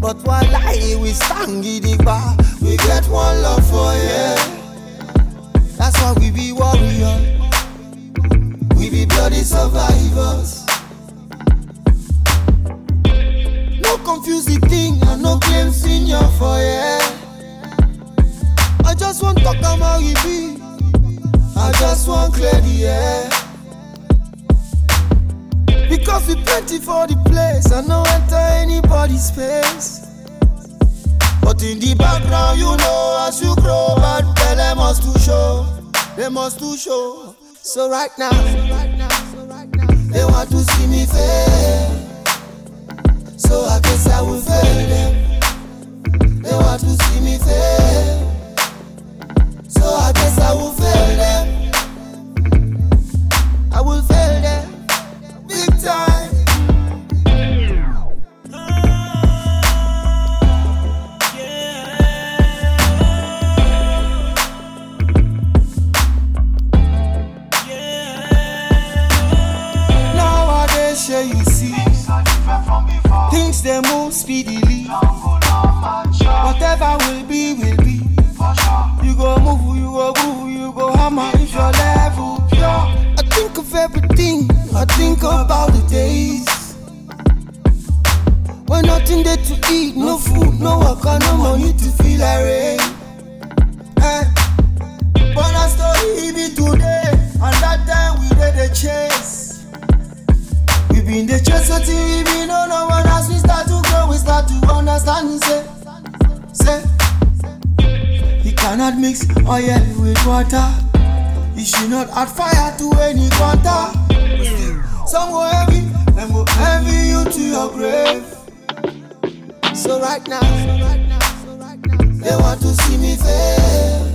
But while I we stand gidigba, we get one love for you. That's why we be warriors. We be bloody survivors. No confuse the thing and no claim senior for you. I just want talk about how we be. I just want clear the air. Because we plenty for the place and no enter anybody's space. But in the background, you know, as you grow, bad belly must to show. They must to show. So right now, they want to see me fail. So I guess I will fail them. They want to see me fail. So I guess I will fail them. I will fail them. Big time. Nowadays, yeah, you see, things they move speedily. Whatever will be, will be. You go move, you go groove, you go hammer if your level pure. I think of everything, I think about the days when nothing there to eat, no food, no work, no money to feel irate. But that story be today, and that time we did the chase. We been the chase until we been no one as we start to grow, we start to understand. Say, you cannot mix oil with water. You should not add fire to any water. Some go heavy, them go heavy you to your grave. So right now, they want to see me fail.